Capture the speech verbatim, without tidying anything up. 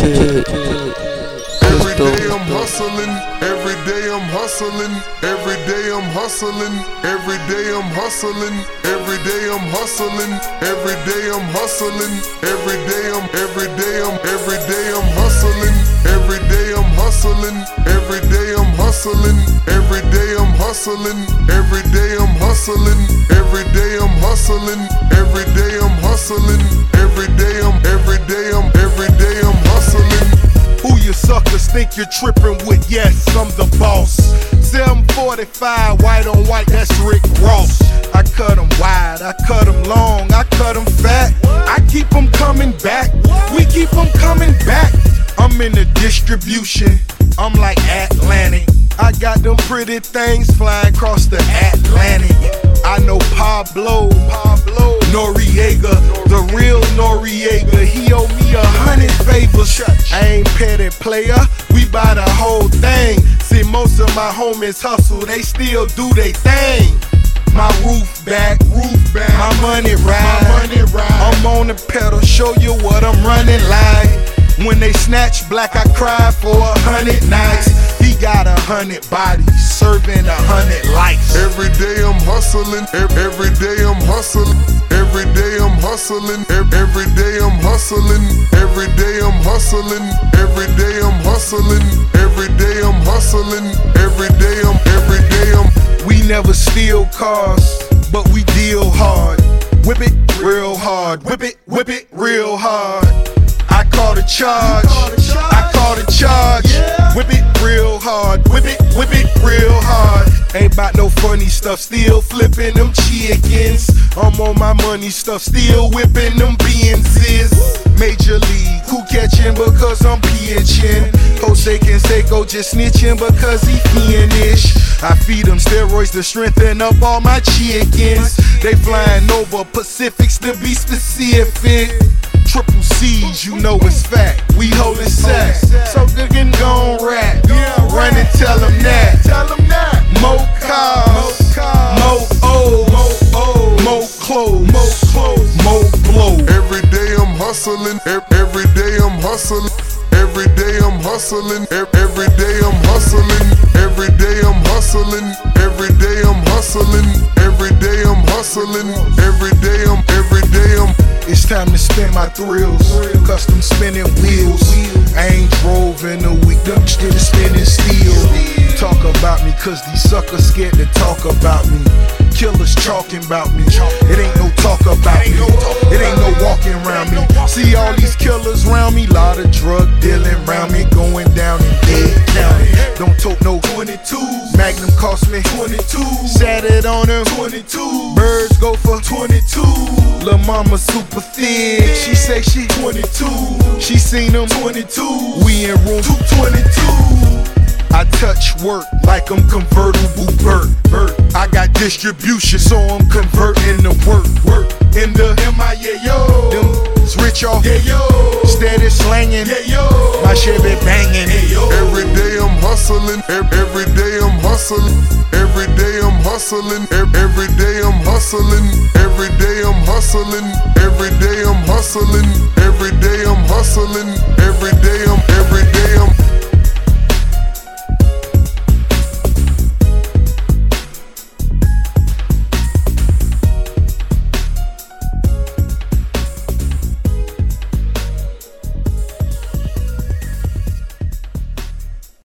kid. Every day I'm hustling, every day I'm hustling, every day I'm hustling, every day I'm hustling, every day I'm hustling, every day I'm hustling, every day I'm, every day I'm, every day I'm hustling, every day I'm hustling, every day I'm hustling, every day I'm hustling, every day I'm hustling, every day I'm hustling, every day I'm hustling, every day I'm, every day I'm, every day I'm hustling. Who you suckers think you're tripping with? Yes, I'm the boss. seven forty-five, white on white, that's Rick Ross. I cut them wide, I cut them long, I cut them fat. I keep them coming back, we keep them coming back. I'm in the distribution, I'm like Atlantic. I got them pretty things flying across the Atlantic. I know Pablo, Pablo Noriega, the real Noriega. He owe me a hundred favors. I ain't petty player, we buy the whole thing. See, most of my homies hustle, they still do they thing. My roof back, roof back, my money ride, my money ride. I'm on the pedal, show you what I'm running like. When they snatch black, I cry for a hundred nights. He got a hundred bodies, serving a hundred lives. Every day I'm hustling, every day I'm hustling, every day I'm hustling, every day I'm hustling, every day I'm hustling, every day I'm hustling, every day I'm hustling, every day I'm, every day I'm. We never steal cars, but we deal hard. Whip it real hard, whip it, whip it real hard. I call the charge, I call the charge. Whip it real hard, whip it, whip it real hard. Ain't about no funny stuff, still flipping them chickens. I'm on my money stuff, still whipping them Benzes. Major league, who catching because I'm pitching? Jose Canseco just snitching because he fiendish. I feed them steroids to strengthen up all my chickens. They flying over Pacifics to be specific. Triple C's, you know it's fact. We holding sack, so they can gon' rap. Run and tell them that. More cars, more O's, more clothes, more blow. Every day I'm hustling, every day I'm hustling, every day I'm hustling, every day I'm hustling, every day I'm hustling, every day I'm hustling, every day I'm hustling, every day I'm, every day I'm. It's time to spin my thrills, custom spinning wheels. I ain't drove in a week, them still spinning steel. Talk about me, cause these suckers scared to talk about me. Killers talking about me, it ain't no talk about me. It ain't no walking around me. See all these killers around me, lot of drug dealing around me, going down in dead county. Don't tote no twenty-twos, Magnum cost me twenty-two. Sat it on them twenty-two. Birds go for twenty-two. Lil' mama super thick, she say she twenty-two. She seen them twenty-two. We in room two twenty-two. I touch work like I'm convertible Burt. Burt. I got distribution, so I'm converting to work. Work in the M I A yo. Them is rich off. Yeah, yo. Steady slanging. Yeah, yo. My Chevy banging. Hey, yo. Every day I'm hustling, every day I'm hustling, every day I'm hustling, every day I'm hustling, every day I'm hustling, every day I'm hustling, every day I'm hustling, every day I'm.